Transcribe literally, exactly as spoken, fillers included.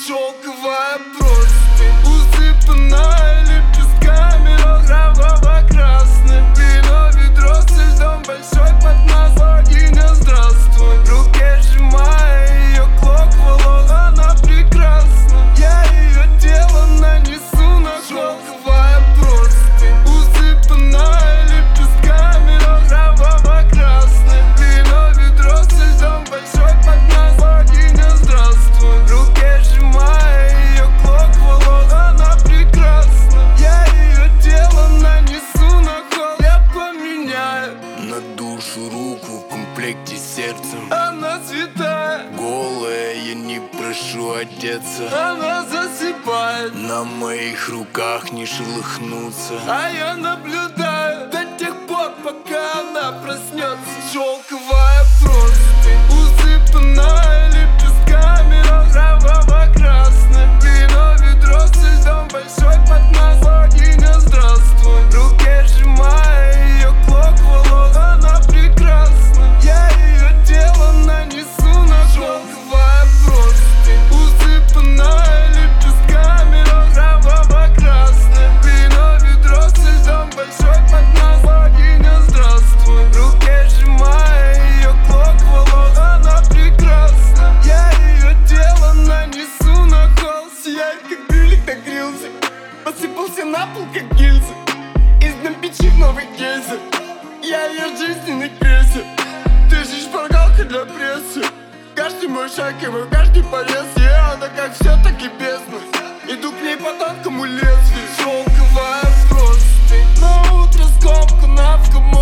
Шелковая простынь, усыпанная лепестками роз кроваво-красным. Вино, ведро со льдом, большой поднос, богиня, здравствуй. В руке сжимая ее клок волос, она прекрасна. Я ее тело нанесу на кол. Шелковая простынь, усыпанная лепестками роз кроваво-красным. Вино, ведро со льдом, большой поднос, богиня, здравствуй. В руке сжимая ее клок волос, она прекрасна. Я ее тело нанесу на кол. Я поменяю на душу руку в комплекте с сердцем. Она святая, голая, я не прошу одеться. она засыпает, На моих руках не шелохнуться. а я наблюдаю до тех пор, пока она проснется. Шелковая простынь, усыпанная лепестками роз кроваво-красным. Вино, ведро со льдом, большой поднос, богиня, здравствуй. В руке сжимая ее клок волос, она прекрасна. Я ее тело нанесу на кол. Шелковая простынь, усыпанная лепестками роз кроваво-красным. Вино, ведро со льдом, большой поднос, богиня, здравствуй. В руке сжимая ее клок волос, она прекрасна. Я ее тело нанесу на кол. Сияет, как брюлик на грилзе, посыпался на пол, как гильзы. Из дном печи в новый гейзер. Я ее жизненный крейсер. Ты же шпаргалка для прессы. Каждый мой шаг и мой каждый порез. И она как все, так и бездна. Иду к ней по тонкому лезвию. Шелковая простынь, на утро скомкана в комод.